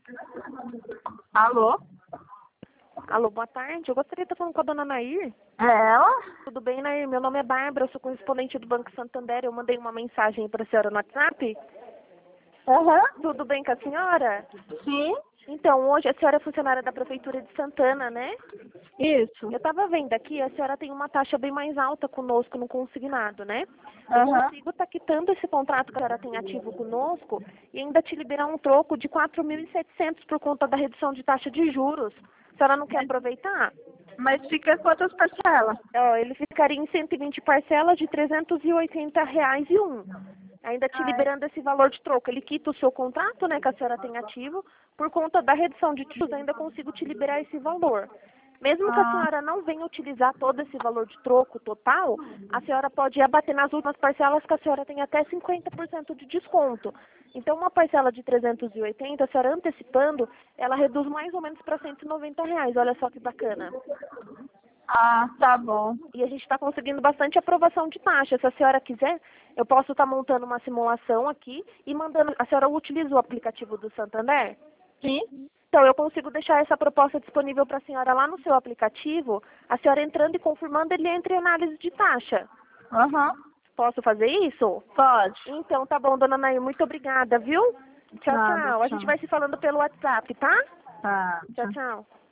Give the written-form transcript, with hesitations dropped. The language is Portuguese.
Alô? Alô, boa tarde. Eu gostaria de estar falando com a dona Nair. É ela? Tudo bem, Nair? Meu nome é Bárbara, eu sou correspondente do Banco Santander. Eu mandei uma mensagem para a senhora no WhatsApp. Aham. Tudo bem com a senhora? Sim. Então, hoje a senhora é funcionária da Prefeitura de Santana, né? Isso. Eu estava vendo aqui, a senhora tem uma taxa bem mais alta conosco no consignado, né? Eu Aham. consigo estar quitando esse contrato que a senhora tem ativo conosco e ainda te liberar um troco de 4.700 por conta da redução de taxa de juros. A senhora não quer aproveitar? Mas fica quantas parcelas? Ó, ele ficaria em 120 parcelas de R$ 380,01. Ainda te Ai. liberando esse valor de troco. Ele quita o seu contrato, né, que a senhora tem ativo. Por conta da redução de juros, ainda consigo te liberar esse valor. Mesmo que a Ah, senhora não venha utilizar todo esse valor de troco total, a senhora pode abater nas últimas parcelas que a senhora tem até 50% de desconto. Então, uma parcela de 380, a senhora antecipando, ela reduz mais ou menos para R$ 190. Olha só que bacana. tá bom. E a gente está conseguindo bastante aprovação de taxa. Se a senhora quiser, eu posso estar montando uma simulação aqui e mandando. A senhora utiliza o aplicativo do Santander? Sim? Então, eu consigo deixar essa proposta disponível para a senhora lá no seu aplicativo. A senhora entrando e confirmando, ele entra em análise de taxa. Aham. Posso fazer isso? Pode. Então, tá bom, dona Nair. Muito obrigada, viu? Tchau, Nada, tchau. A tchau. gente vai se falando pelo WhatsApp, tá? Tá, Tchau, tchau. tchau.